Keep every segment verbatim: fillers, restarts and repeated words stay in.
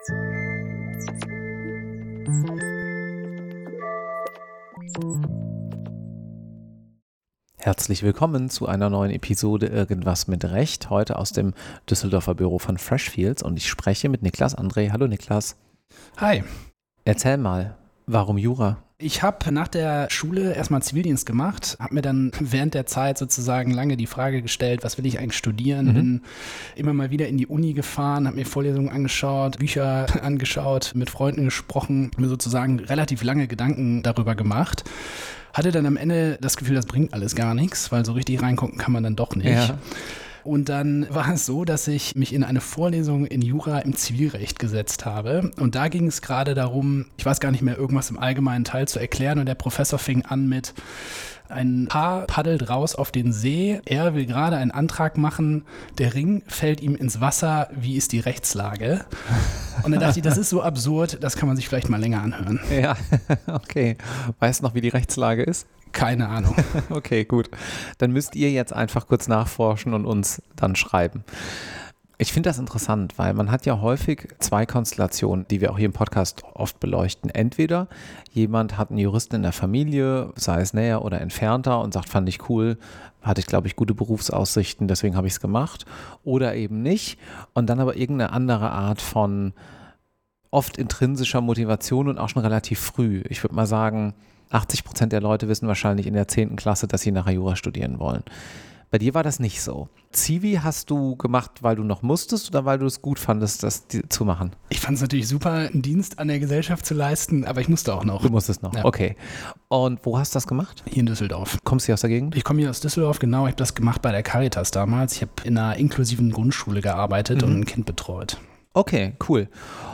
Herzlich willkommen zu einer neuen Episode Irgendwas mit Recht, heute aus dem Düsseldorfer Büro von Freshfields und ich spreche mit Niklas André. Hallo Niklas. Hi. Erzähl mal, warum Jura? Ich habe nach der Schule erstmal Zivildienst gemacht, habe mir dann während der Zeit sozusagen lange die Frage gestellt, was will ich eigentlich studieren, mhm. bin immer mal wieder in die Uni gefahren, habe mir Vorlesungen angeschaut, Bücher angeschaut, mit Freunden gesprochen, mir sozusagen relativ lange Gedanken darüber gemacht. Hatte dann am Ende das Gefühl, das bringt alles gar nichts, weil so richtig reingucken kann man dann doch nicht. Ja. Und dann war es so, dass ich mich in eine Vorlesung in Jura im Zivilrecht gesetzt habe. Und da ging es gerade darum, ich weiß gar nicht mehr, irgendwas im allgemeinen Teil zu erklären. Und der Professor fing an mit: Ein Paar paddelt raus auf den See, er will gerade einen Antrag machen, der Ring fällt ihm ins Wasser, wie ist die Rechtslage? Und dann dachte ich, das ist so absurd, das kann man sich vielleicht mal länger anhören. Ja, okay. Weißt du noch, wie die Rechtslage ist? Keine Ahnung. Okay, gut. Dann müsst ihr jetzt einfach kurz nachforschen und uns dann schreiben. Ich finde das interessant, weil man hat ja häufig zwei Konstellationen, die wir auch hier im Podcast oft beleuchten. Entweder jemand hat einen Juristen in der Familie, sei es näher oder entfernter, und sagt, fand ich cool, hatte ich, glaube ich, gute Berufsaussichten, deswegen habe ich es gemacht. Oder eben nicht. Und dann aber irgendeine andere Art von oft intrinsischer Motivation und auch schon relativ früh. Ich würde mal sagen, achtzig Prozent der Leute wissen wahrscheinlich in der zehnten Klasse, dass sie nachher Jura studieren wollen. Bei dir war das nicht so. Zivi hast du gemacht, weil du noch musstest oder weil du es gut fandest, das zu machen? Ich fand es natürlich super, einen Dienst an der Gesellschaft zu leisten, aber ich musste auch noch. Du musstest noch, ja. Okay. Und wo hast du das gemacht? Hier in Düsseldorf. Kommst du hier aus der Gegend? Ich komme hier aus Düsseldorf, genau. Ich habe das gemacht bei der Caritas damals. Ich habe in einer inklusiven Grundschule gearbeitet mhm. und ein Kind betreut. Okay, cool.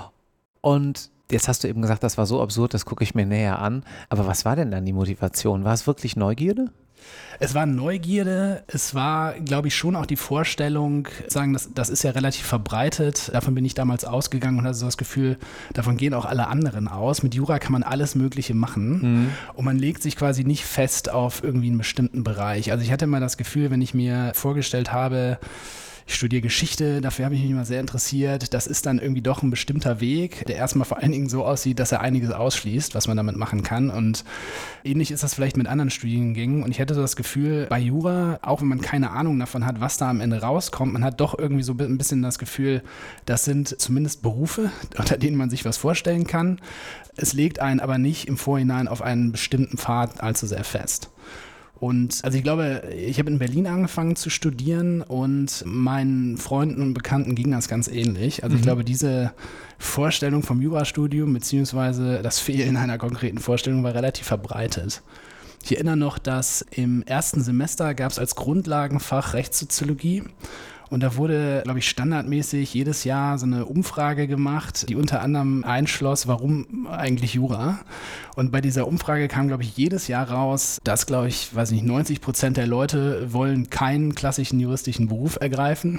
Und jetzt hast du eben gesagt, das war so absurd, das gucke ich mir näher an. Aber was war denn dann die Motivation? War es wirklich Neugierde? Es war Neugierde, es war, glaube ich, schon auch die Vorstellung, sagen, das, das ist ja relativ verbreitet, davon bin ich damals ausgegangen und hatte so das Gefühl, davon gehen auch alle anderen aus. Mit Jura kann man alles Mögliche machen mhm. und man legt sich quasi nicht fest auf irgendwie einen bestimmten Bereich. Also ich hatte immer das Gefühl, wenn ich mir vorgestellt habe, ich studiere Geschichte, dafür habe ich mich immer sehr interessiert. Das ist dann irgendwie doch ein bestimmter Weg, der erstmal vor allen Dingen so aussieht, dass er einiges ausschließt, was man damit machen kann. Und ähnlich ist das vielleicht mit anderen Studiengängen. Und ich hätte so das Gefühl, bei Jura, auch wenn man keine Ahnung davon hat, was da am Ende rauskommt, man hat doch irgendwie so ein bisschen das Gefühl, das sind zumindest Berufe, unter denen man sich was vorstellen kann. Es legt einen aber nicht im Vorhinein auf einen bestimmten Pfad allzu sehr fest. Und also ich glaube, ich habe in Berlin angefangen zu studieren und meinen Freunden und Bekannten ging das ganz ähnlich. Also mhm. ich glaube, diese Vorstellung vom Jurastudium beziehungsweise das Fehlen einer konkreten Vorstellung war relativ verbreitet. Ich erinnere noch, dass im ersten Semester gab es als Grundlagenfach Rechtssoziologie. Und da wurde, glaube ich, standardmäßig jedes Jahr so eine Umfrage gemacht, die unter anderem einschloss, warum eigentlich Jura. Und bei dieser Umfrage kam, glaube ich, jedes Jahr raus, dass, glaube ich, weiß nicht, neunzig Prozent der Leute wollen keinen klassischen juristischen Beruf ergreifen.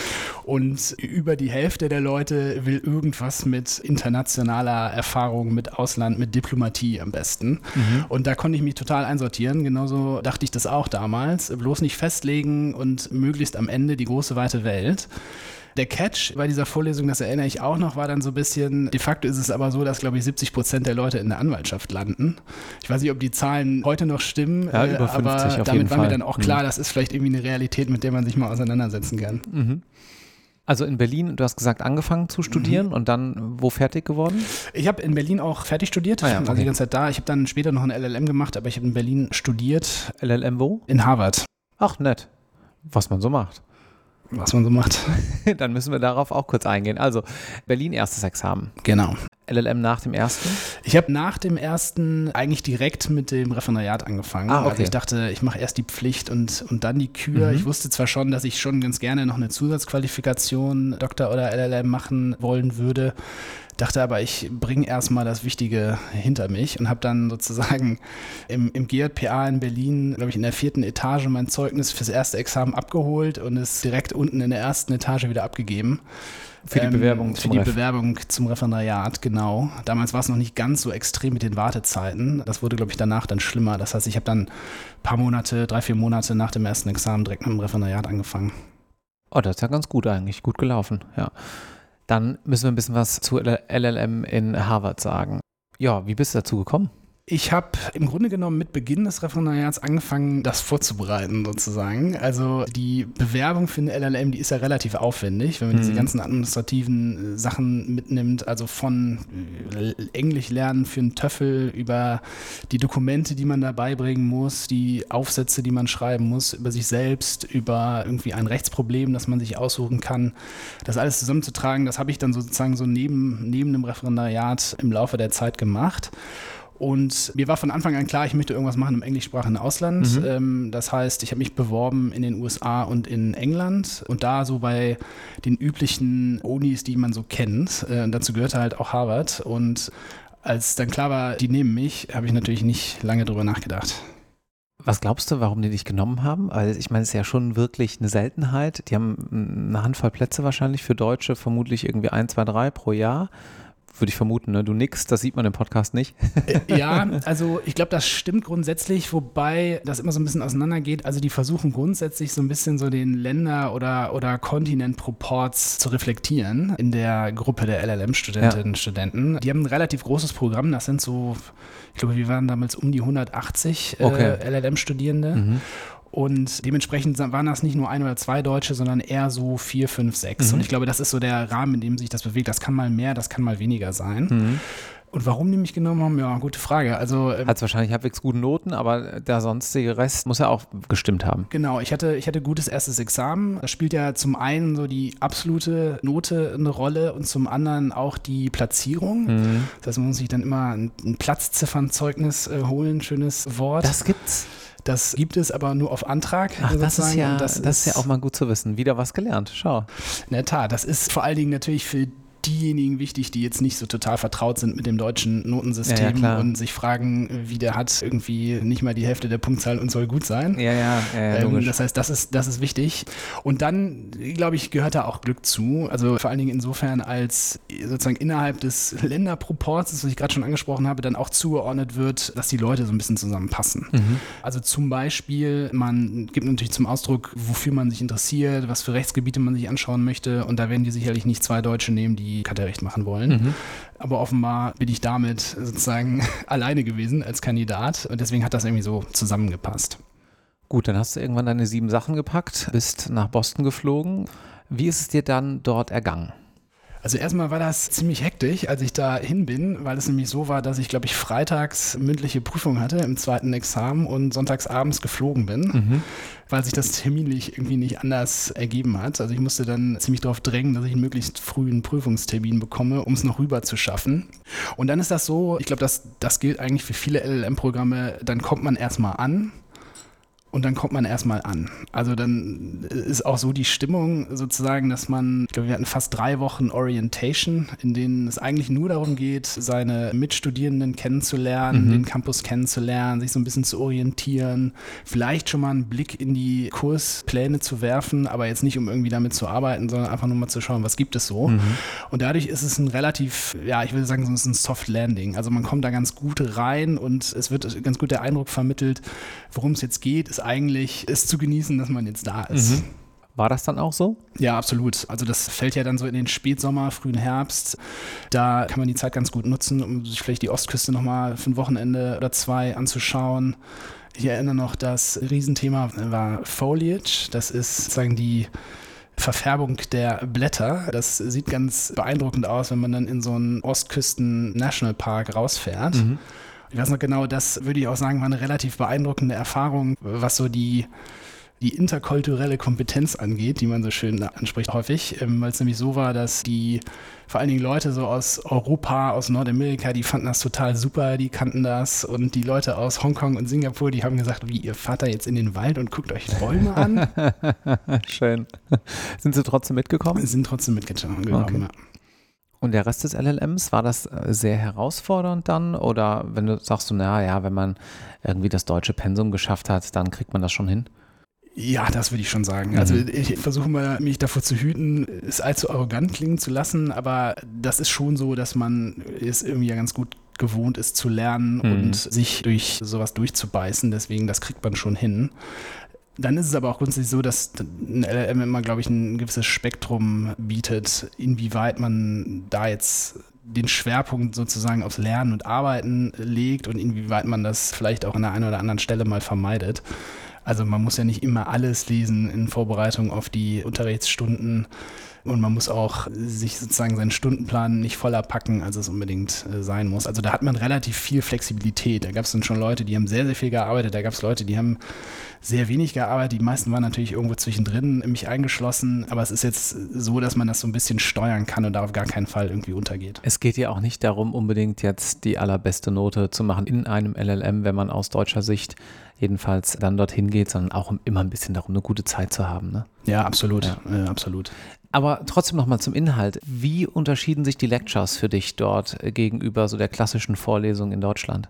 Und über die Hälfte der Leute will irgendwas mit internationaler Erfahrung, mit Ausland, mit Diplomatie am besten. Mhm. Und da konnte ich mich total einsortieren. Genauso dachte ich das auch damals. Bloß nicht festlegen und möglichst am Ende die große weite Welt. Der Catch bei dieser Vorlesung, das erinnere ich auch noch, war dann so ein bisschen, de facto ist es aber so, dass, glaube ich, siebzig Prozent der Leute in der Anwaltschaft landen. Ich weiß nicht, ob die Zahlen heute noch stimmen, ja, über fünfzig aber auf damit jeden war Fall. mir dann auch klar, mhm. das ist vielleicht irgendwie eine Realität, mit der man sich mal auseinandersetzen kann. Mhm. Also in Berlin, du hast gesagt, angefangen zu studieren mhm. und dann wo fertig geworden? Ich habe in Berlin auch fertig studiert, ah ja, okay. also die ganze Zeit da. Ich habe dann später noch ein L L M gemacht, aber ich habe in Berlin studiert. L L M wo? In Harvard. Ach, nett. Was man so macht. Was man so macht. Dann müssen wir darauf auch kurz eingehen. Also Berlin erstes Examen. Genau. L L M nach dem ersten? Ich habe nach dem ersten eigentlich direkt mit dem Referendariat angefangen. Ah, okay. Also ich dachte, ich mache erst die Pflicht und, und dann die Kür. Mhm. Ich wusste zwar schon, dass ich schon ganz gerne noch eine Zusatzqualifikation, Doktor oder L L M machen wollen würde, dachte aber, ich bringe erstmal das Wichtige hinter mich und habe dann sozusagen im, im G J P A in Berlin, glaube ich, in der vierten Etage mein Zeugnis fürs erste Examen abgeholt und es direkt unten in der ersten Etage wieder abgegeben. Für die ähm, Bewerbung Für zum die Ref. Bewerbung zum Referendariat, genau. Damals war es noch nicht ganz so extrem mit den Wartezeiten. Das wurde, glaube ich, danach dann schlimmer. Das heißt, ich habe dann ein paar Monate, drei, vier Monate nach dem ersten Examen direkt mit dem Referendariat angefangen. Oh, das ist ja ganz gut eigentlich, gut gelaufen, ja. Dann müssen wir ein bisschen was zu L L M in Harvard sagen. Ja, wie bist du dazu gekommen? Ich habe im Grunde genommen mit Beginn des Referendariats angefangen, das vorzubereiten sozusagen. Also die Bewerbung für eine L L M, die ist ja relativ aufwendig, wenn man mhm. diese ganzen administrativen Sachen mitnimmt, also von Englisch lernen für einen TOEFL über die Dokumente, die man da beibringen muss, die Aufsätze, die man schreiben muss, über sich selbst, über irgendwie ein Rechtsproblem, das man sich aussuchen kann. Das alles zusammenzutragen, das habe ich dann sozusagen so neben, neben dem Referendariat im Laufe der Zeit gemacht. Und mir war von Anfang an klar, ich möchte irgendwas machen im englischsprachigen Ausland. Mhm. Ähm, das heißt, ich habe mich beworben in den U S A und in England und da so bei den üblichen Unis, die man so kennt. Äh, und dazu gehörte halt auch Harvard. Und als dann klar war, die nehmen mich, habe ich natürlich nicht lange drüber nachgedacht. Was glaubst du, warum die dich genommen haben? Also ich meine, es ist ja schon wirklich eine Seltenheit. Die haben eine Handvoll Plätze wahrscheinlich für Deutsche, vermutlich irgendwie ein, zwei, drei pro Jahr. Würde ich vermuten, ne? Du nix, das sieht man im Podcast nicht. Ja, also ich glaube, das stimmt grundsätzlich, wobei das immer so ein bisschen auseinandergeht. Also die versuchen grundsätzlich so ein bisschen so den Länder- oder, oder Kontinentproports zu reflektieren in der Gruppe der L L M-Studentinnen und ja. Studenten. Die haben ein relativ großes Programm, das sind so, ich glaube, wir waren damals um die hundertachtzig okay. äh, L L M-Studierende. Mhm. Und dementsprechend waren das nicht nur ein oder zwei Deutsche, sondern eher so vier, fünf, sechs. Mhm. Und ich glaube, das ist so der Rahmen, in dem sich das bewegt. Das kann mal mehr, das kann mal weniger sein. Mhm. Und warum die mich genommen haben? Ja, gute Frage. Also hat es wahrscheinlich halbwegs gute Noten, aber der sonstige Rest muss ja auch gestimmt haben. Genau, ich hatte, ich hatte gutes erstes Examen. Da spielt ja zum einen so die absolute Note eine Rolle und zum anderen auch die Platzierung. Mhm. Das heißt, man muss sich dann immer ein, ein Platzziffernzeugnis äh, holen, schönes Wort. Das gibt's. Das gibt es aber nur auf Antrag. Ach, das ist, ja, das, das ist ja auch mal gut zu wissen. Wieder was gelernt. Schau. In der Tat, das ist vor allen Dingen natürlich für diejenigen wichtig, die jetzt nicht so total vertraut sind mit dem deutschen Notensystem ja, ja, und sich fragen, wie der hat irgendwie nicht mal die Hälfte der Punktzahl und soll gut sein. Ja, ja, ja, ja ähm, das heißt, das ist, das ist wichtig. Und dann, glaube ich, gehört da auch Glück zu. Also vor allen Dingen insofern, als sozusagen innerhalb des Länderproports, das ich gerade schon angesprochen habe, dann auch zugeordnet wird, dass die Leute so ein bisschen zusammenpassen. Mhm. Also zum Beispiel, man gibt natürlich zum Ausdruck, wofür man sich interessiert, was für Rechtsgebiete man sich anschauen möchte und da werden die sicherlich nicht zwei Deutsche nehmen, die Kartellrecht machen wollen. Mhm. Aber offenbar bin ich damit sozusagen alleine gewesen als Kandidat und deswegen hat das irgendwie so zusammengepasst. Gut, dann hast du irgendwann deine sieben Sachen gepackt, bist nach Boston geflogen. Wie ist es dir dann dort ergangen? Also erstmal war das ziemlich hektisch, als ich da hin bin, weil es nämlich so war, dass ich, glaube ich, freitags mündliche Prüfung hatte im zweiten Examen und sonntags abends geflogen bin, mhm. weil sich das terminlich irgendwie nicht anders ergeben hat. Also ich musste dann ziemlich darauf drängen, dass ich einen möglichst frühen Prüfungstermin bekomme, um es noch rüber zu schaffen. Und dann ist das so, ich glaube, das, das gilt eigentlich für viele L L M-Programme, dann kommt man erstmal an. Und dann kommt man erstmal an. Also dann ist auch so die Stimmung sozusagen, dass man, ich glaube, wir hatten fast drei Wochen Orientation, in denen es eigentlich nur darum geht, seine Mitstudierenden kennenzulernen, mhm. den Campus kennenzulernen, sich so ein bisschen zu orientieren, vielleicht schon mal einen Blick in die Kurspläne zu werfen, aber jetzt nicht, um irgendwie damit zu arbeiten, sondern einfach nur mal zu schauen, was gibt es so. Mhm. Und dadurch ist es ein relativ, ja, ich würde sagen, so ein Soft Landing. Also man kommt da ganz gut rein und es wird ganz gut der Eindruck vermittelt, worum es jetzt geht, ist eigentlich es zu genießen, dass man jetzt da ist. Mhm. War das dann auch so? Ja, absolut. Also das fällt ja dann so in den Spätsommer, frühen Herbst. Da kann man die Zeit ganz gut nutzen, um sich vielleicht die Ostküste nochmal für ein Wochenende oder zwei anzuschauen. Ich erinnere noch, das Riesenthema war Foliage. Das ist sozusagen die Verfärbung der Blätter. Das sieht ganz beeindruckend aus, wenn man dann in so einen Ostküsten-Nationalpark rausfährt. Mhm. Ich weiß noch genau, das würde ich auch sagen, war eine relativ beeindruckende Erfahrung, was so die, die interkulturelle Kompetenz angeht, die man so schön anspricht häufig, weil es nämlich so war, dass die vor allen Dingen Leute so aus Europa, aus Nordamerika, die fanden das total super, die kannten das und die Leute aus Hongkong und Singapur, die haben gesagt, wie, ihr fahrt da jetzt in den Wald und guckt euch Bäume an? Schön. Sind sie trotzdem mitgekommen? Sind trotzdem mitgekommen, okay. Ja. Und der Rest des L L Ms, war das sehr herausfordernd dann? Oder wenn du sagst, so, naja, ja, wenn man irgendwie das deutsche Pensum geschafft hat, dann kriegt man das schon hin? Ja, das würde ich schon sagen. Also ich versuche mal, mich davor zu hüten, es allzu arrogant klingen zu lassen, aber das ist schon so, dass man es irgendwie ja ganz gut gewohnt ist zu lernen mhm. und sich durch sowas durchzubeißen. Deswegen, das kriegt man schon hin. Dann ist es aber auch grundsätzlich so, dass ein L L M immer, glaube ich, ein gewisses Spektrum bietet, inwieweit man da jetzt den Schwerpunkt sozusagen aufs Lernen und Arbeiten legt und inwieweit man das vielleicht auch an der einen oder anderen Stelle mal vermeidet. Also man muss ja nicht immer alles lesen in Vorbereitung auf die Unterrichtsstunden und man muss auch sich sozusagen seinen Stundenplan nicht voller packen, als es unbedingt äh, sein muss. Also da hat man relativ viel Flexibilität. Da gab es dann schon Leute, die haben sehr, sehr viel gearbeitet. Da gab es Leute, die haben sehr wenig gearbeitet. Die meisten waren natürlich irgendwo zwischendrin, mich eingeschlossen. Aber es ist jetzt so, dass man das so ein bisschen steuern kann und da auf gar keinen Fall irgendwie untergeht. Es geht ja auch nicht darum, unbedingt jetzt die allerbeste Note zu machen in einem L L M, wenn man aus deutscher Sicht jedenfalls dann dorthin geht, sondern auch immer ein bisschen darum, eine gute Zeit zu haben. Ne? Ja, absolut. Ja. Äh, absolut. Aber trotzdem nochmal zum Inhalt. Wie unterschieden sich die Lectures für dich dort gegenüber so der klassischen Vorlesung in Deutschland?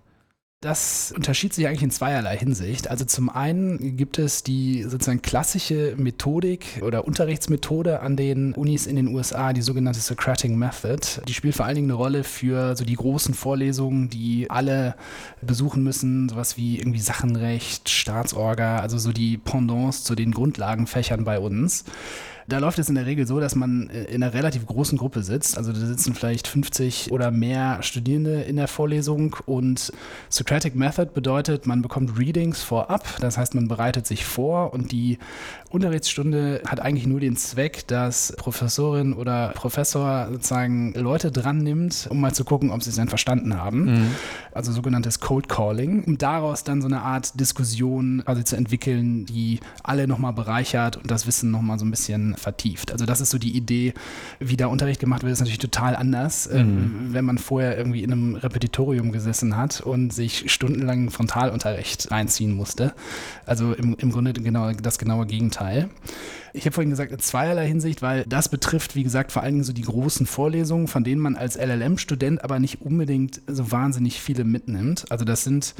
Das unterschied sich eigentlich in zweierlei Hinsicht. Also zum einen gibt es die sozusagen klassische Methodik oder Unterrichtsmethode an den Unis in den U S A, die sogenannte Socratic Method. Die spielt vor allen Dingen eine Rolle für so die großen Vorlesungen, die alle besuchen müssen, sowas wie irgendwie Sachenrecht, Staatsorga, also so die Pendants zu den Grundlagenfächern bei uns. Da läuft es in der Regel so, dass man in einer relativ großen Gruppe sitzt. Also da sitzen vielleicht fünfzig oder mehr Studierende in der Vorlesung und Socratic Method bedeutet, man bekommt Readings vorab. Das heißt, man bereitet sich vor und die Unterrichtsstunde hat eigentlich nur den Zweck, dass Professorin oder Professor sozusagen Leute dran nimmt, um mal zu gucken, ob sie es dann verstanden haben. Mhm. Also sogenanntes Cold Calling, um daraus dann so eine Art Diskussion quasi zu entwickeln, die alle nochmal bereichert und das Wissen nochmal so ein bisschen vertieft. Also das ist so die Idee, wie da Unterricht gemacht wird, ist natürlich total anders, mhm. ähm, wenn man vorher irgendwie in einem Repetitorium gesessen hat und sich stundenlang Frontalunterricht einziehen musste. Also im, im Grunde genau das genaue Gegenteil. Ich habe vorhin gesagt, in zweierlei Hinsicht, weil das betrifft, wie gesagt, vor allen Dingen so die großen Vorlesungen, von denen man als L L M-Student aber nicht unbedingt so wahnsinnig viele mitnimmt. Also das sind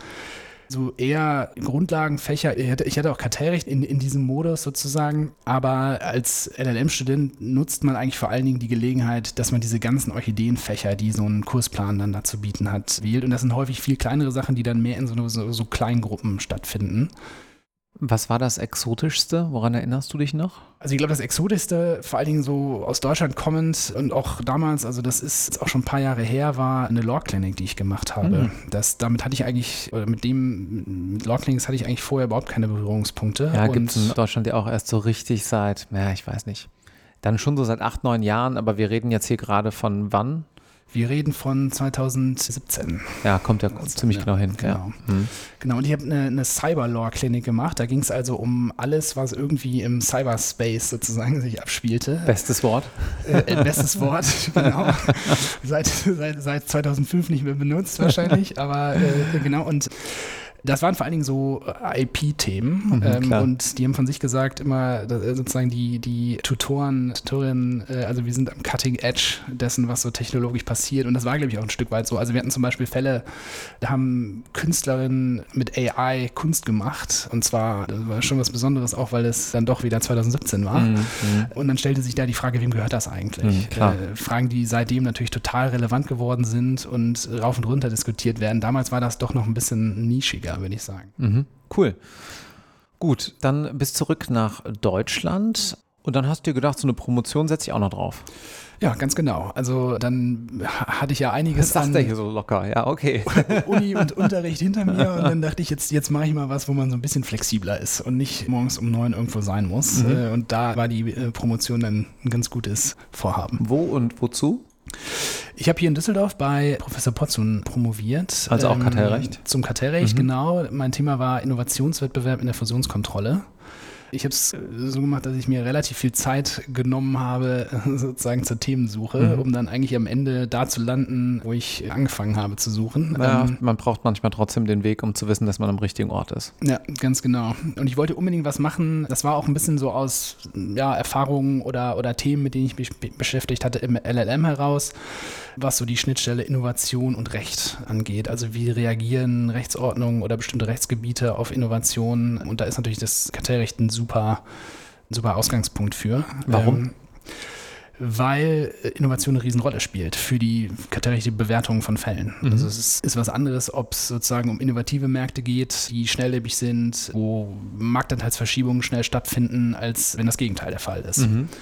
so eher Grundlagenfächer. Ich hatte, ich hatte auch Kartellrecht in, in diesem Modus sozusagen, aber als L L M-Student nutzt man eigentlich vor allen Dingen die Gelegenheit, dass man diese ganzen Orchideenfächer, die so ein Kursplan dann da zu bieten hat, wählt. Und das sind häufig viel kleinere Sachen, die dann mehr in so, so, so Kleingruppen stattfinden. Was war das Exotischste? Woran erinnerst du dich noch? Also ich glaube, das Exotischste, vor allen Dingen so aus Deutschland kommend und auch damals, also das ist jetzt auch schon ein paar Jahre her, war eine Law Clinic, die ich gemacht habe. Mhm. Das, damit hatte ich eigentlich, oder mit dem, mit Law Clinics hatte ich eigentlich vorher überhaupt keine Berührungspunkte. Ja, gibt es in Deutschland ja auch erst so richtig seit, ja, ich weiß nicht, dann schon so seit acht, neun Jahren, aber wir reden jetzt hier gerade von wann? Wir reden von zweitausendsiebzehn. Ja, kommt ja also, ziemlich ja, genau hin. Genau, ja. hm. genau. Und ich habe eine, eine Cyber-Law-Klinik gemacht. Da ging es also um alles, was irgendwie im Cyberspace sozusagen sich abspielte. Bestes Wort. Äh, bestes Wort, genau. seit, seit, seit zweitausendfünf nicht mehr benutzt wahrscheinlich, aber äh, genau. Und das waren vor allen Dingen so I P-Themen mhm, ähm, und die haben von sich gesagt immer äh, sozusagen die, die Tutoren, Tutorinnen, äh, also wir sind am Cutting Edge dessen, was so technologisch passiert und das war, glaube ich, auch ein Stück weit so. Also wir hatten zum Beispiel Fälle, da haben Künstlerinnen mit A I Kunst gemacht und zwar, das war schon was Besonderes, auch weil es dann doch wieder zweitausendsiebzehn war mhm, und dann stellte sich da die Frage, wem gehört das eigentlich? Mhm, äh, Fragen, die seitdem natürlich total relevant geworden sind und rauf und runter diskutiert werden. Damals war das doch noch ein bisschen nischiger, würde ich sagen. Mhm, cool. Gut, dann bis zurück nach Deutschland und dann hast du dir gedacht, so eine Promotion setze ich auch noch drauf. Ja, ganz genau. Also dann hatte ich ja einiges das an sagt er hier so locker, ja, okay. Uni und Unterricht hinter mir und dann dachte ich, jetzt, jetzt mache ich mal was, wo man so ein bisschen flexibler ist und nicht morgens um neun irgendwo sein muss. Mhm. Und da war die Promotion dann ein ganz gutes Vorhaben. Wo und wozu? Ich habe hier in Düsseldorf bei Professor Potzun promoviert. Also auch ähm, Kartellrecht? Zum Kartellrecht, mhm. genau. Mein Thema war Innovationswettbewerb in der Fusionskontrolle. Ich habe es so gemacht, dass ich mir relativ viel Zeit genommen habe, sozusagen zur Themensuche, mhm. um dann eigentlich am Ende da zu landen, wo ich angefangen habe zu suchen. Ja, ähm, man braucht manchmal trotzdem den Weg, um zu wissen, dass man am richtigen Ort ist. Ja, ganz genau. Und ich wollte unbedingt was machen. Das war auch ein bisschen so aus ja, Erfahrungen oder, oder Themen, mit denen ich mich beschäftigt hatte im L L M heraus, was so die Schnittstelle Innovation und Recht angeht. Also wie reagieren Rechtsordnungen oder bestimmte Rechtsgebiete auf Innovationen? Und da ist natürlich das Kartellrecht ein super, super Ausgangspunkt für. Warum? Ähm, weil Innovation eine Riesenrolle spielt für die kartellrechtliche Bewertung von Fällen. Mhm. Also es ist, ist was anderes, ob es sozusagen um innovative Märkte geht, die schnelllebig sind, wo Marktanteilsverschiebungen schnell stattfinden, als wenn das Gegenteil der Fall ist. Mhm.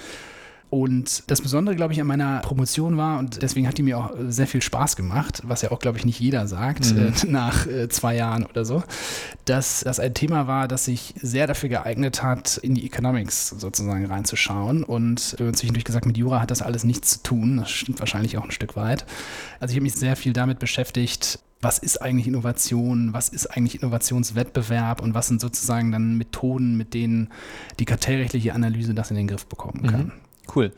Und das Besondere, glaube ich, an meiner Promotion war, und deswegen hat die mir auch sehr viel Spaß gemacht, was ja auch, glaube ich, nicht jeder sagt, mhm. äh, nach äh, zwei Jahren oder so, dass das ein Thema war, das sich sehr dafür geeignet hat, in die Economics sozusagen reinzuschauen. Und wir haben zwischendurch gesagt, mit Jura hat das alles nichts zu tun. Das stimmt wahrscheinlich auch ein Stück weit. Also ich habe mich sehr viel damit beschäftigt, was ist eigentlich Innovation, was ist eigentlich Innovationswettbewerb und was sind sozusagen dann Methoden, mit denen die kartellrechtliche Analyse das in den Griff bekommen kann. Mhm. Cool.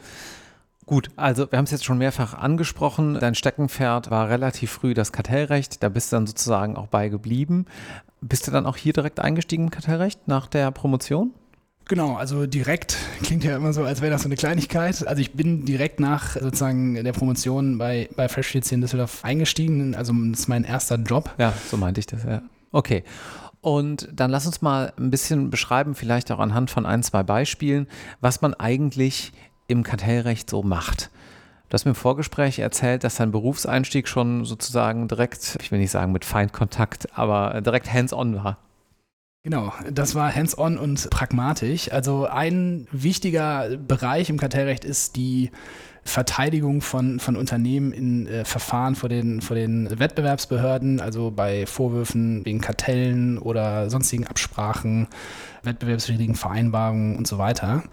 Gut, also wir haben es jetzt schon mehrfach angesprochen. Dein Steckenpferd war relativ früh das Kartellrecht. Da bist du dann sozusagen auch bei geblieben. Bist du dann auch hier direkt eingestiegen im Kartellrecht nach der Promotion? Genau, also direkt klingt ja immer so, als wäre das so eine Kleinigkeit. Also ich bin direkt nach sozusagen der Promotion bei, bei Freshfields hier in Düsseldorf eingestiegen. Also das ist mein erster Job. Ja, so meinte ich das, ja. Okay. Und dann lass uns mal ein bisschen beschreiben, vielleicht auch anhand von ein, zwei Beispielen, was man eigentlich im Kartellrecht so macht. Du hast mir im Vorgespräch erzählt, dass dein Berufseinstieg schon sozusagen direkt, ich will nicht sagen mit Feindkontakt, aber direkt hands-on war. Genau, das war hands-on und pragmatisch. Also ein wichtiger Bereich im Kartellrecht ist die Verteidigung von, von Unternehmen in äh, Verfahren vor den, vor den Wettbewerbsbehörden, also bei Vorwürfen wegen Kartellen oder sonstigen Absprachen, wettbewerbswidrigen Vereinbarungen und so weiter.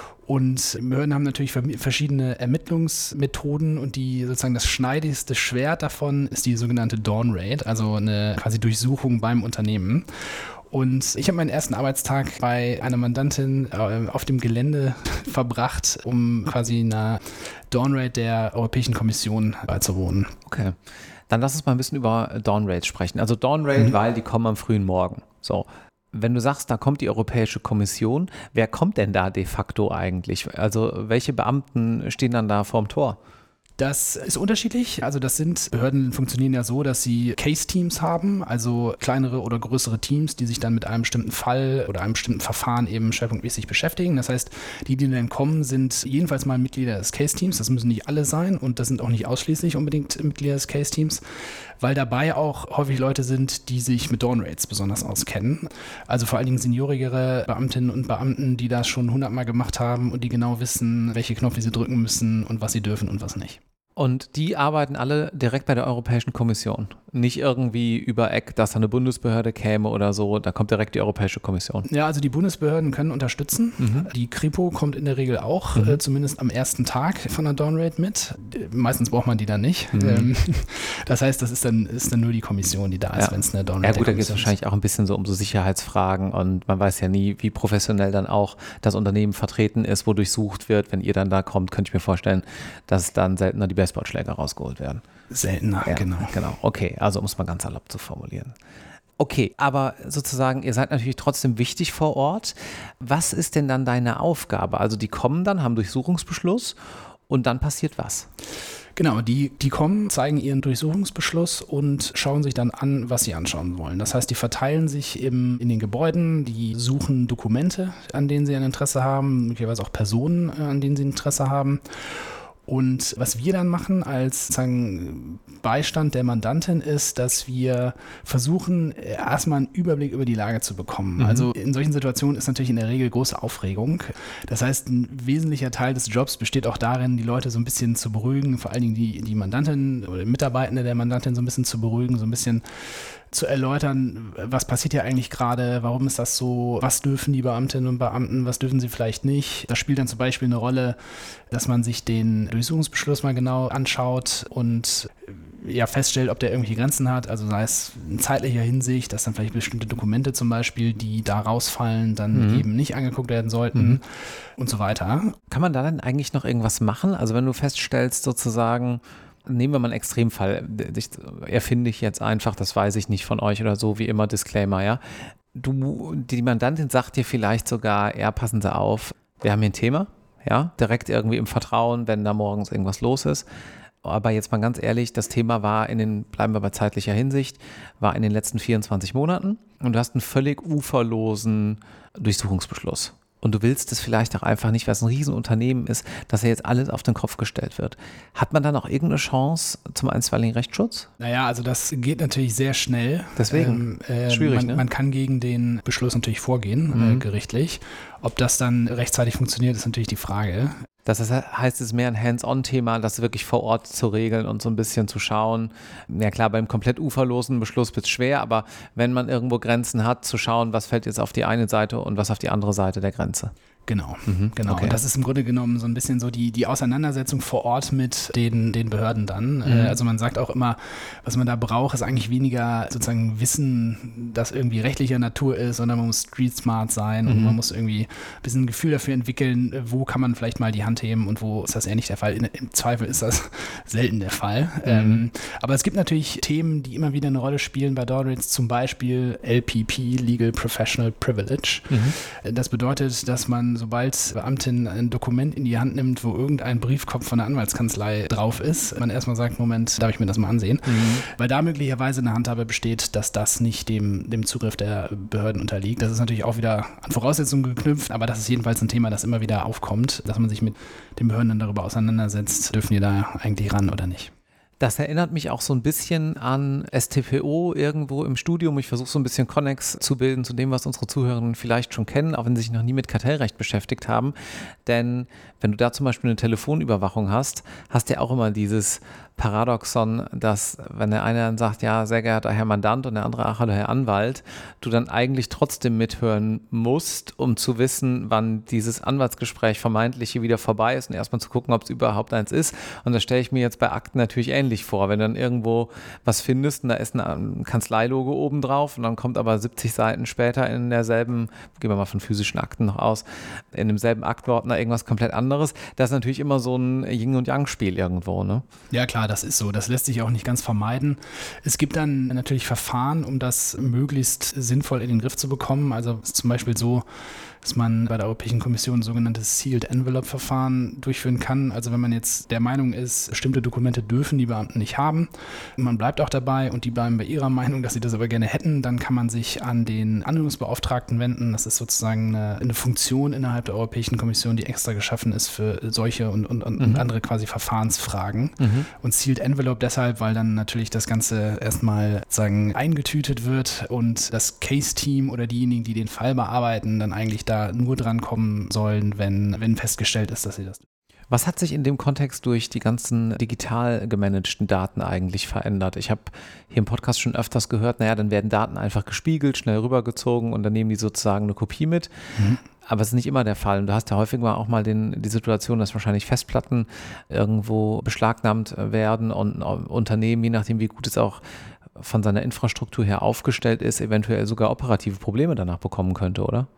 Und Behörden haben natürlich verschiedene Ermittlungsmethoden und die sozusagen das schneidigste Schwert davon ist die sogenannte Dawn Raid, also eine quasi Durchsuchung beim Unternehmen. Und ich habe meinen ersten Arbeitstag bei einer Mandantin äh, auf dem Gelände verbracht, um quasi einer Dawn Raid der Europäischen Kommission beizuwohnen. Okay, dann lass uns mal ein bisschen über Dawn Raids sprechen. Also Dawn Raid, mhm. weil die kommen am frühen Morgen. So. Wenn du sagst, da kommt die Europäische Kommission, wer kommt denn da de facto eigentlich? Also welche Beamten stehen dann da vorm Tor? Das ist unterschiedlich. Also das sind, Behörden funktionieren ja so, dass sie Case-Teams haben, also kleinere oder größere Teams, die sich dann mit einem bestimmten Fall oder einem bestimmten Verfahren eben schwerpunktmäßig beschäftigen. Das heißt, die, die dann kommen, sind jedenfalls mal Mitglieder des Case-Teams. Das müssen nicht alle sein und das sind auch nicht ausschließlich unbedingt Mitglieder des Case-Teams, weil dabei auch häufig Leute sind, die sich mit Dawn Raids besonders auskennen. Also vor allen Dingen seniorigere Beamtinnen und Beamten, die das schon hundertmal gemacht haben und die genau wissen, welche Knöpfe sie drücken müssen und was sie dürfen und was nicht. Und die arbeiten alle direkt bei der Europäischen Kommission. Nicht irgendwie über Eck, dass da eine Bundesbehörde käme oder so. Da kommt direkt die Europäische Kommission. Ja, also die Bundesbehörden können unterstützen. Mhm. Die Kripo kommt in der Regel auch, mhm. äh, zumindest am ersten Tag von der Dawn Raid mit. Meistens braucht man die dann nicht. Mhm. Ähm, das heißt, das ist dann, ist dann nur die Kommission, die da ist, ja. wenn es eine Dawn Raid ist. Ja gut, da geht es wahrscheinlich auch ein bisschen so um so Sicherheitsfragen und man weiß ja nie, wie professionell dann auch das Unternehmen vertreten ist, wo durchsucht wird. Wenn ihr dann da kommt, könnte ich mir vorstellen, dass dann seltener die Baseballschläger rausgeholt werden. Seltener, ja, genau. Genau, okay, also um es mal ganz salopp zu formulieren. Okay, aber sozusagen, ihr seid natürlich trotzdem wichtig vor Ort. Was ist denn dann deine Aufgabe? Also die kommen dann, haben Durchsuchungsbeschluss und dann passiert was? Genau, die, die kommen, zeigen ihren Durchsuchungsbeschluss und schauen sich dann an, was sie anschauen wollen. Das heißt, die verteilen sich im, in den Gebäuden, die suchen Dokumente, an denen sie ein Interesse haben, möglicherweise auch Personen, an denen sie Interesse haben. Und was wir dann machen als sozusagen Beistand der Mandantin ist, dass wir versuchen, erstmal einen Überblick über die Lage zu bekommen. Mhm. Also in solchen Situationen ist natürlich in der Regel große Aufregung. Das heißt, ein wesentlicher Teil des Jobs besteht auch darin, die Leute so ein bisschen zu beruhigen, vor allen Dingen die, die Mandantin oder Mitarbeitende der Mandantin so ein bisschen zu beruhigen, so ein bisschen zu erläutern, was passiert hier eigentlich gerade, warum ist das so, was dürfen die Beamtinnen und Beamten, was dürfen sie vielleicht nicht. Das spielt dann zum Beispiel eine Rolle, dass man sich den Durchsuchungsbeschluss mal genau anschaut und ja feststellt, ob der irgendwelche Grenzen hat, also sei es in zeitlicher Hinsicht, dass dann vielleicht bestimmte Dokumente zum Beispiel, die da rausfallen, dann mhm. eben nicht angeguckt werden sollten mhm. und so weiter. Kann man da dann eigentlich noch irgendwas machen? Also wenn du feststellst sozusagen, nehmen wir mal einen Extremfall, ich erfinde ich jetzt einfach, das weiß ich nicht von euch oder so, wie immer Disclaimer, ja. Du, die Mandantin sagt dir vielleicht sogar, ja, passen Sie auf, wir haben hier ein Thema, ja, direkt irgendwie im Vertrauen, wenn da morgens irgendwas los ist. Aber jetzt mal ganz ehrlich, das Thema war in den, bleiben wir bei zeitlicher Hinsicht, war in den letzten vierundzwanzig Monaten und du hast einen völlig uferlosen Durchsuchungsbeschluss. und du willst es vielleicht auch einfach nicht, weil es ein Riesenunternehmen ist, dass ja jetzt alles auf den Kopf gestellt wird. Hat man dann auch irgendeine Chance zum einstweiligen Rechtsschutz? Naja, also das geht natürlich sehr schnell. Deswegen, ähm, äh, schwierig, man, ne? Man kann gegen den Beschluss natürlich vorgehen, Mhm. äh, gerichtlich. Ob das dann rechtzeitig funktioniert, ist natürlich die Frage. Das heißt, es ist mehr ein Hands-on-Thema, das wirklich vor Ort zu regeln und so ein bisschen zu schauen. Ja klar, beim komplett uferlosen Beschluss wird es schwer, aber wenn man irgendwo Grenzen hat, zu schauen, was fällt jetzt auf die eine Seite und was auf die andere Seite der Grenze. Genau, Mhm, genau. okay. Und das ist im Grunde genommen so ein bisschen so die, die Auseinandersetzung vor Ort mit den, den Behörden dann. Mhm. Also man sagt auch immer, was man da braucht, ist eigentlich weniger sozusagen Wissen, das irgendwie rechtlicher Natur ist, sondern man muss street smart sein und Mhm. man muss irgendwie ein bisschen ein Gefühl dafür entwickeln, wo kann man vielleicht mal die Hand heben und wo ist das eher nicht der Fall. In, Im Zweifel ist das selten der Fall. Mhm. Ähm, aber es gibt natürlich Themen, die immer wieder eine Rolle spielen bei Dorritz, zum Beispiel L P P, Legal Professional Privilege. Mhm. Das bedeutet, dass man, sobald Beamtin ein Dokument in die Hand nimmt, wo irgendein Briefkopf von der Anwaltskanzlei drauf ist, man erstmal sagt, Moment, darf ich mir das mal ansehen? Mhm. Weil da möglicherweise eine Handhabe besteht, dass das nicht dem, dem Zugriff der Behörden unterliegt. Das ist natürlich auch wieder an Voraussetzungen geknüpft, aber das ist jedenfalls ein Thema, das immer wieder aufkommt, dass man sich mit den Behörden dann darüber auseinandersetzt, dürfen die da eigentlich ran oder nicht. Das erinnert mich auch so ein bisschen an S T P O irgendwo im Studium. Ich versuche so ein bisschen Connex zu bilden zu dem, was unsere Zuhörerinnen vielleicht schon kennen, auch wenn sie sich noch nie mit Kartellrecht beschäftigt haben. Denn wenn du da zum Beispiel eine Telefonüberwachung hast, hast du ja auch immer dieses Paradoxon, dass wenn der eine dann sagt, ja, sehr geehrter Herr Mandant und der andere, ach, hallo Herr Anwalt, du dann eigentlich trotzdem mithören musst, um zu wissen, wann dieses Anwaltsgespräch vermeintliche wieder vorbei ist und erstmal zu gucken, ob es überhaupt eins ist. Und das stelle ich mir jetzt bei Akten natürlich ähnlich vor. Wenn du dann irgendwo was findest und da ist ein Kanzleilogo oben drauf und dann kommt aber siebzig Seiten später in derselben, gehen wir mal von physischen Akten noch aus, in demselben Aktordner irgendwas komplett anderes. Das ist natürlich immer so ein Yin- und Yang-Spiel irgendwo, ne? Ja klar, das ist so. Das lässt sich auch nicht ganz vermeiden. Es gibt dann natürlich Verfahren, um das möglichst sinnvoll in den Griff zu bekommen. Also es ist zum Beispiel so, dass man bei der Europäischen Kommission ein sogenanntes Sealed Envelope-Verfahren durchführen kann. Also wenn man jetzt der Meinung ist, bestimmte Dokumente dürfen die Beamten nicht haben, man bleibt auch dabei und die bleiben bei ihrer Meinung, dass sie das aber gerne hätten, dann kann man sich an den Anhörungsbeauftragten wenden. Das ist sozusagen eine, eine Funktion innerhalb der Europäischen Kommission, die extra geschaffen ist für solche und, und, und Mhm. andere quasi Verfahrensfragen. Mhm. Und Sealed Envelope deshalb, weil dann natürlich das Ganze erstmal sagen eingetütet wird und das Case-Team oder diejenigen, die den Fall bearbeiten, dann eigentlich da nur dran kommen sollen, wenn, wenn festgestellt ist, dass sie das. Was hat sich in dem Kontext durch die ganzen digital gemanagten Daten eigentlich verändert? Ich habe hier im Podcast schon öfters gehört, naja, dann werden Daten einfach gespiegelt, schnell rübergezogen und dann nehmen die sozusagen eine Kopie mit. Mhm. Aber es ist nicht immer der Fall. Und du hast ja häufig mal auch mal den, die Situation, dass wahrscheinlich Festplatten irgendwo beschlagnahmt werden und ein Unternehmen, je nachdem wie gut es auch von seiner Infrastruktur her aufgestellt ist, eventuell sogar operative Probleme danach bekommen könnte, oder?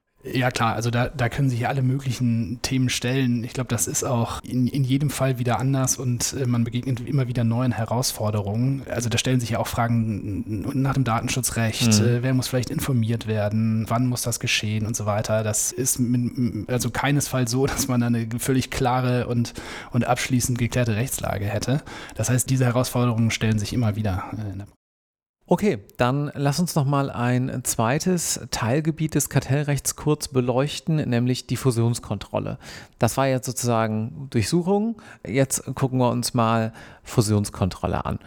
Ja klar, also da, da können sich alle möglichen Themen stellen. Ich glaube, das ist auch in, in jedem Fall wieder anders und äh, man begegnet immer wieder neuen Herausforderungen. Also da stellen sich ja auch Fragen nach dem Datenschutzrecht, mhm. äh, wer muss vielleicht informiert werden, wann muss das geschehen und so weiter. Das ist mit, also keinesfalls so, dass man da eine völlig klare und, und abschließend geklärte Rechtslage hätte. Das heißt, diese Herausforderungen stellen sich immer wieder äh, in der Okay, dann lass uns noch mal ein zweites Teilgebiet des Kartellrechts kurz beleuchten, nämlich die Fusionskontrolle. Das war jetzt sozusagen Durchsuchung. Jetzt gucken wir uns mal Fusionskontrolle an.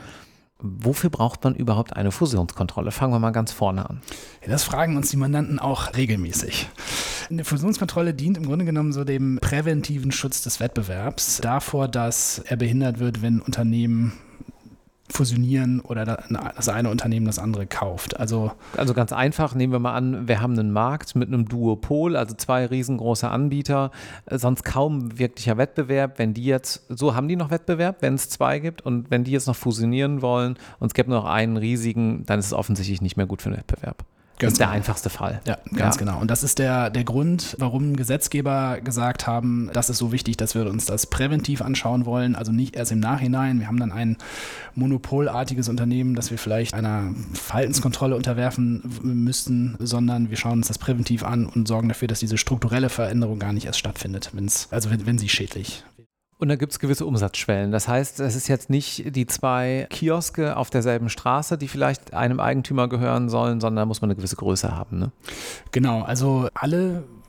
Wofür braucht man überhaupt eine Fusionskontrolle? Fangen wir mal ganz vorne an. Ja, das fragen uns die Mandanten auch regelmäßig. Eine Fusionskontrolle dient im Grunde genommen so dem präventiven Schutz des Wettbewerbs, davor, dass er behindert wird, wenn Unternehmen fusionieren oder das eine Unternehmen das andere kauft. Also, also ganz einfach, nehmen wir mal an, wir haben einen Markt mit einem Duopol, also zwei riesengroße Anbieter, sonst kaum wirklicher Wettbewerb. Wenn die jetzt, so haben die noch Wettbewerb, wenn es zwei gibt und wenn die jetzt noch fusionieren wollen und es gibt noch einen riesigen, dann ist es offensichtlich nicht mehr gut für den Wettbewerb. Das ist der einfachste Fall. Ja, ganz ja. genau. Und das ist der, der Grund, warum Gesetzgeber gesagt haben, das ist so wichtig, dass wir uns das präventiv anschauen wollen, also nicht erst im Nachhinein. Wir haben dann ein monopolartiges Unternehmen, das wir vielleicht einer Verhaltenskontrolle unterwerfen müssten, sondern wir schauen uns das präventiv an und sorgen dafür, dass diese strukturelle Veränderung gar nicht erst stattfindet, wenn's, also wenn, wenn sie schädlich wird. Und da gibt es gewisse Umsatzschwellen. Das heißt, es ist jetzt nicht die zwei Kioske auf derselben Straße, die vielleicht einem Eigentümer gehören sollen, sondern da muss man eine gewisse Größe haben, ne? Genau, also alle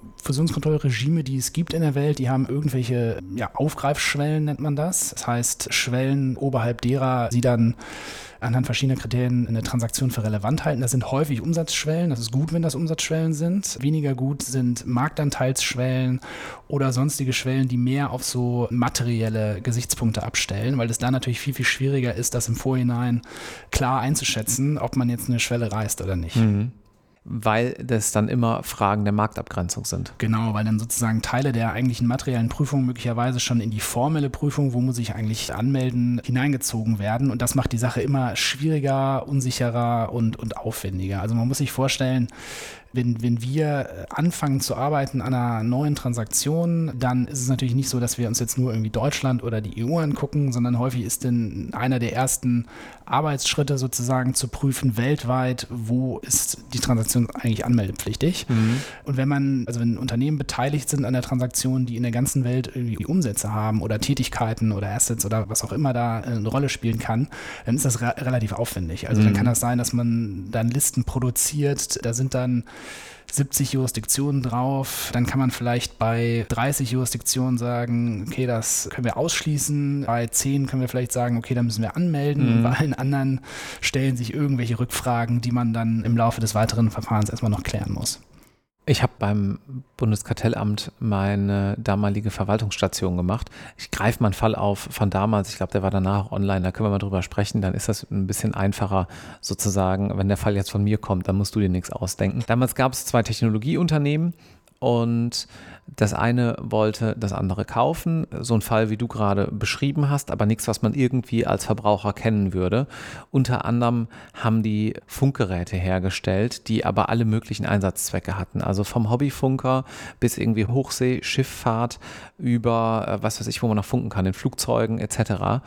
Fusionskontrollregime, die es gibt in der Welt, die haben irgendwelche ja, Aufgreifschwellen, nennt man das. Das heißt, Schwellen, oberhalb derer sie dann anhand verschiedener Kriterien eine Transaktion für relevant halten. Das sind häufig Umsatzschwellen. Das ist gut, wenn das Umsatzschwellen sind. Weniger gut sind Marktanteilsschwellen oder sonstige Schwellen, die mehr auf so materielle Gesichtspunkte abstellen, weil es da natürlich viel, viel schwieriger ist, das im Vorhinein klar einzuschätzen, ob man jetzt eine Schwelle reißt oder nicht. Mhm. Weil das dann immer Fragen der Marktabgrenzung sind. Genau, weil dann sozusagen Teile der eigentlichen materiellen Prüfung möglicherweise schon in die formelle Prüfung, wo muss ich eigentlich anmelden, hineingezogen werden. Und das macht die Sache immer schwieriger, unsicherer und, und aufwendiger. Also man muss sich vorstellen, Wenn, wenn wir anfangen zu arbeiten an einer neuen Transaktion, dann ist es natürlich nicht so, dass wir uns jetzt nur irgendwie Deutschland oder die E U angucken, sondern häufig ist denn einer der ersten Arbeitsschritte sozusagen zu prüfen weltweit, wo ist die Transaktion eigentlich anmeldepflichtig. Mhm. Und wenn man, also wenn Unternehmen beteiligt sind an der Transaktion, die in der ganzen Welt irgendwie Umsätze haben oder Tätigkeiten oder Assets oder was auch immer da eine Rolle spielen kann, dann ist das re- relativ aufwendig. Also mhm. dann kann das sein, dass man dann Listen produziert, da sind dann siebzig Jurisdiktionen drauf, dann kann man vielleicht bei dreißig Jurisdiktionen sagen, okay, das können wir ausschließen, bei zehn können wir vielleicht sagen, okay, da müssen wir anmelden, mhm. und bei allen anderen stellen sich irgendwelche Rückfragen, die man dann im Laufe des weiteren Verfahrens erstmal noch klären muss. Ich habe beim Bundeskartellamt meine damalige Verwaltungsstation gemacht. Ich greife mal einen Fall auf von damals, ich glaube, der war danach online, da können wir mal drüber sprechen, dann ist das ein bisschen einfacher sozusagen, wenn der Fall jetzt von mir kommt, dann musst du dir nichts ausdenken. Damals gab es zwei Technologieunternehmen und das eine wollte das andere kaufen, so ein Fall, wie du gerade beschrieben hast, aber nichts, was man irgendwie als Verbraucher kennen würde. Unter anderem haben die Funkgeräte hergestellt, die aber alle möglichen Einsatzzwecke hatten. Also vom Hobbyfunker bis irgendwie Hochseeschifffahrt über, was weiß ich, wo man noch funken kann, in Flugzeugen et cetera.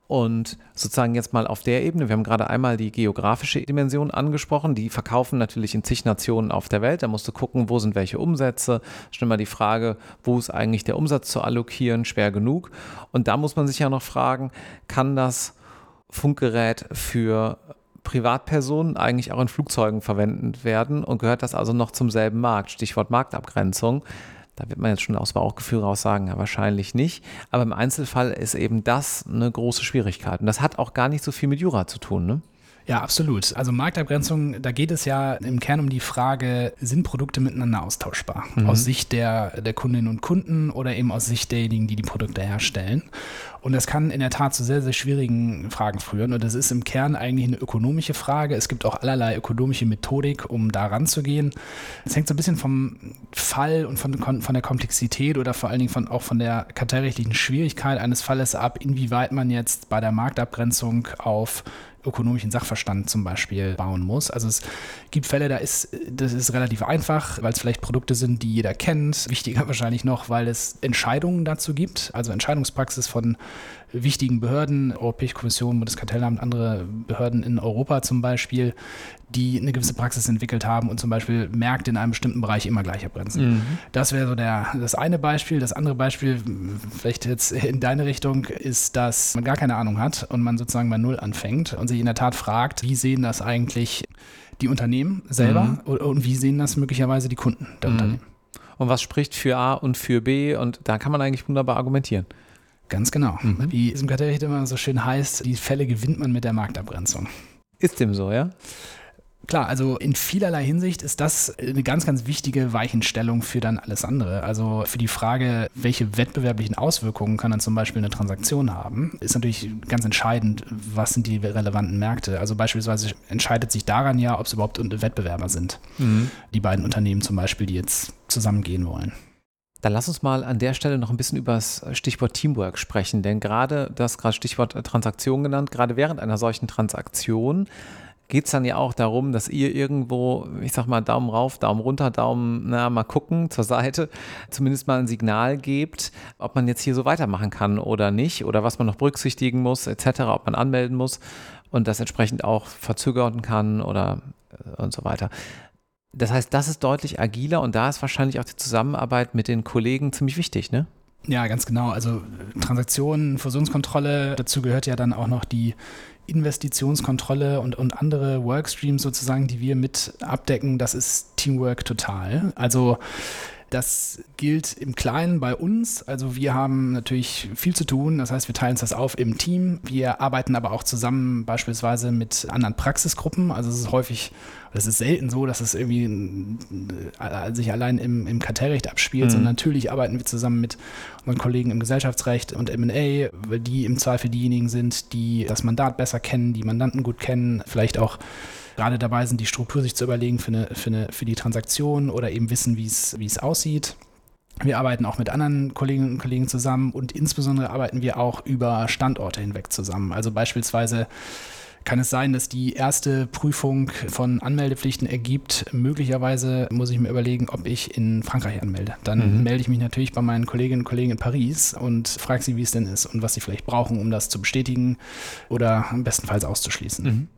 Und sozusagen jetzt mal auf der Ebene, wir haben gerade einmal die geografische Dimension angesprochen, die verkaufen natürlich in zig Nationen auf der Welt, da musst du gucken, wo sind welche Umsätze, stell mal die Frage, wo ist eigentlich der Umsatz zu allokieren, schwer genug. Und da muss man sich ja noch fragen, kann das Funkgerät für Privatpersonen eigentlich auch in Flugzeugen verwendet werden und gehört das also noch zum selben Markt, Stichwort Marktabgrenzung. Da wird man jetzt schon aus Bauchgefühl raus sagen, ja, wahrscheinlich nicht. Aber im Einzelfall ist eben das eine große Schwierigkeit. Und das hat auch gar nicht so viel mit Jura zu tun, ne? Ja, absolut. Also Marktabgrenzung, da geht es ja im Kern um die Frage, sind Produkte miteinander austauschbar? Mhm. Aus Sicht der, der Kundinnen und Kunden oder eben aus Sicht derjenigen, die die Produkte herstellen. Und das kann in der Tat zu sehr, sehr schwierigen Fragen führen. Und das ist im Kern eigentlich eine ökonomische Frage. Es gibt auch allerlei ökonomische Methodik, um da ranzugehen. Es hängt so ein bisschen vom Fall und von, von der Komplexität oder vor allen Dingen von, auch von der kartellrechtlichen Schwierigkeit eines Falles ab, inwieweit man jetzt bei der Marktabgrenzung auf ökonomischen Sachverstand zum Beispiel bauen muss. Also es gibt Fälle, da ist das ist relativ einfach, weil es vielleicht Produkte sind, die jeder kennt. Wichtiger wahrscheinlich noch, weil es Entscheidungen dazu gibt, also Entscheidungspraxis von wichtigen Behörden, Europäische Kommission, Bundeskartellamt, andere Behörden in Europa zum Beispiel, die eine gewisse Praxis entwickelt haben und zum Beispiel Märkte in einem bestimmten Bereich immer gleich abgrenzen. Mhm. Das wäre so der, das eine Beispiel. Das andere Beispiel, vielleicht jetzt in deine Richtung, ist, dass man gar keine Ahnung hat und man sozusagen bei Null anfängt und sich in der Tat fragt, wie sehen das eigentlich die Unternehmen selber mhm. und, und wie sehen das möglicherweise die Kunden der mhm. Unternehmen. Und was spricht für A und für B? Und da kann man eigentlich wunderbar argumentieren. Ganz genau. Mhm. Wie es im Kartellrecht immer so schön heißt, die Fälle gewinnt man mit der Marktabgrenzung. Ist dem so, ja? Klar, also in vielerlei Hinsicht ist das eine ganz, ganz wichtige Weichenstellung für dann alles andere. Also für die Frage, welche wettbewerblichen Auswirkungen kann dann zum Beispiel eine Transaktion haben, ist natürlich ganz entscheidend, was sind die relevanten Märkte. Also beispielsweise entscheidet sich daran ja, ob es überhaupt Wettbewerber sind. Mhm. Die beiden Unternehmen zum Beispiel, die jetzt zusammengehen wollen. Dann lass uns mal an der Stelle noch ein bisschen über das Stichwort Teamwork sprechen, denn gerade das gerade Stichwort Transaktion genannt, gerade während einer solchen Transaktion geht es dann ja auch darum, dass ihr irgendwo, ich sag mal, Daumen rauf, Daumen runter, Daumen, na, mal gucken, zur Seite, zumindest mal ein Signal gebt, ob man jetzt hier so weitermachen kann oder nicht oder was man noch berücksichtigen muss, et cetera, ob man anmelden muss und das entsprechend auch verzögern kann oder äh, und so weiter. Das heißt, das ist deutlich agiler und da ist wahrscheinlich auch die Zusammenarbeit mit den Kollegen ziemlich wichtig, ne? Ja, ganz genau. Also Transaktionen, Fusionskontrolle, dazu gehört ja dann auch noch die Investitionskontrolle und, und andere Workstreams sozusagen, die wir mit abdecken. Das ist Teamwork total. Also Das gilt im Kleinen bei uns. Also wir haben natürlich viel zu tun. Das heißt, wir teilen uns das auf im Team. Wir arbeiten aber auch zusammen beispielsweise mit anderen Praxisgruppen. Also es ist häufig, es ist selten so, dass es irgendwie sich allein im, im Kartellrecht abspielt, mhm. sondern natürlich arbeiten wir zusammen mit unseren Kollegen im Gesellschaftsrecht und M und A, weil die im Zweifel diejenigen sind, die das Mandat besser kennen, die Mandanten gut kennen, vielleicht auch gerade dabei sind, die Struktur sich zu überlegen für, eine, für, eine, für die Transaktion oder eben wissen, wie es, wie es aussieht. Wir arbeiten auch mit anderen Kolleginnen und Kollegen zusammen und insbesondere arbeiten wir auch über Standorte hinweg zusammen. Also beispielsweise kann es sein, dass die erste Prüfung von Anmeldepflichten ergibt. Möglicherweise muss ich mir überlegen, ob ich in Frankreich anmelde. Dann mhm. melde ich mich natürlich bei meinen Kolleginnen und Kollegen in Paris und frage sie, wie es denn ist und was sie vielleicht brauchen, um das zu bestätigen oder bestenfalls auszuschließen. Mhm.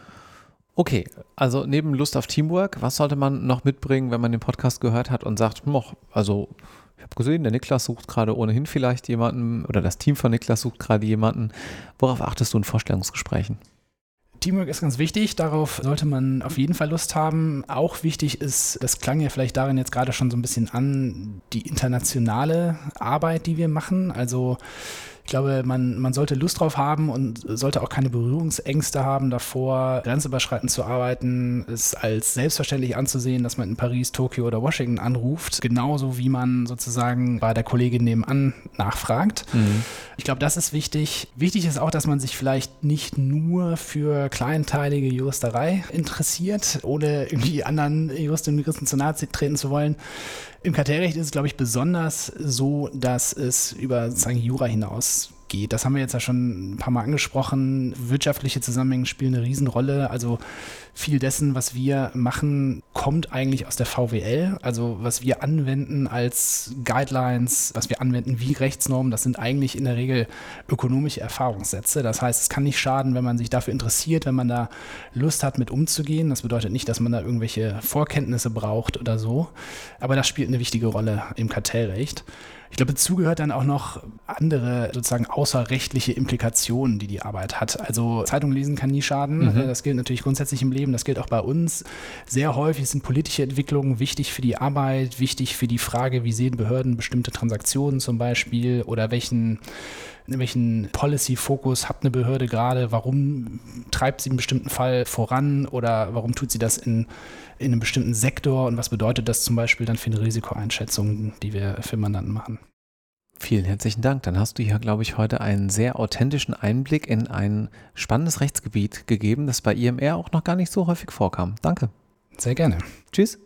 Okay, also neben Lust auf Teamwork, was sollte man noch mitbringen, wenn man den Podcast gehört hat und sagt, moch, also ich habe gesehen, der Niklas sucht gerade ohnehin vielleicht jemanden oder das Team von Niklas sucht gerade jemanden. Worauf achtest du in Vorstellungsgesprächen? Teamwork ist ganz wichtig, darauf sollte man auf jeden Fall Lust haben. Auch wichtig ist, das klang ja vielleicht darin jetzt gerade schon so ein bisschen an, die internationale Arbeit, die wir machen. Also ich glaube, man, man sollte Lust drauf haben und sollte auch keine Berührungsängste haben davor, grenzüberschreitend zu arbeiten, es als selbstverständlich anzusehen, dass man in Paris, Tokio oder Washington anruft, genauso wie man sozusagen bei der Kollegin nebenan nachfragt. Mhm. Ich glaube, das ist wichtig. Wichtig ist auch, dass man sich vielleicht nicht nur für kleinteilige Juristerei interessiert, ohne irgendwie anderen Juristinnen und Juristen zu nahe treten zu wollen. Im Kartellrecht ist es, glaube ich, besonders so, dass es über sozusagen Jura hinaus geht. Das haben wir jetzt ja schon ein paar Mal angesprochen. Wirtschaftliche Zusammenhänge spielen eine Riesenrolle. Also viel dessen, was wir machen, kommt eigentlich aus der V W L. Also was wir anwenden als Guidelines, was wir anwenden wie Rechtsnormen, das sind eigentlich in der Regel ökonomische Erfahrungssätze. Das heißt, es kann nicht schaden, wenn man sich dafür interessiert, wenn man da Lust hat, mit umzugehen. Das bedeutet nicht, dass man da irgendwelche Vorkenntnisse braucht oder so. Aber das spielt eine wichtige Rolle im Kartellrecht. Ich glaube, dazu gehört dann auch noch andere sozusagen außerrechtliche Implikationen, die die Arbeit hat. Also Zeitung lesen kann nie schaden. Mhm. Das gilt natürlich grundsätzlich im Leben, das gilt auch bei uns. Sehr häufig sind politische Entwicklungen wichtig für die Arbeit, wichtig für die Frage, wie sehen Behörden bestimmte Transaktionen zum Beispiel oder welchen welchen Policy-Fokus hat eine Behörde gerade, warum treibt sie einen bestimmten Fall voran oder warum tut sie das in, in einem bestimmten Sektor und was bedeutet das zum Beispiel dann für eine Risikoeinschätzung, die wir für Mandanten machen. Vielen herzlichen Dank. Dann hast du hier, glaube ich, heute einen sehr authentischen Einblick in ein spannendes Rechtsgebiet gegeben, das bei I M R auch noch gar nicht so häufig vorkam. Danke. Sehr gerne. Tschüss.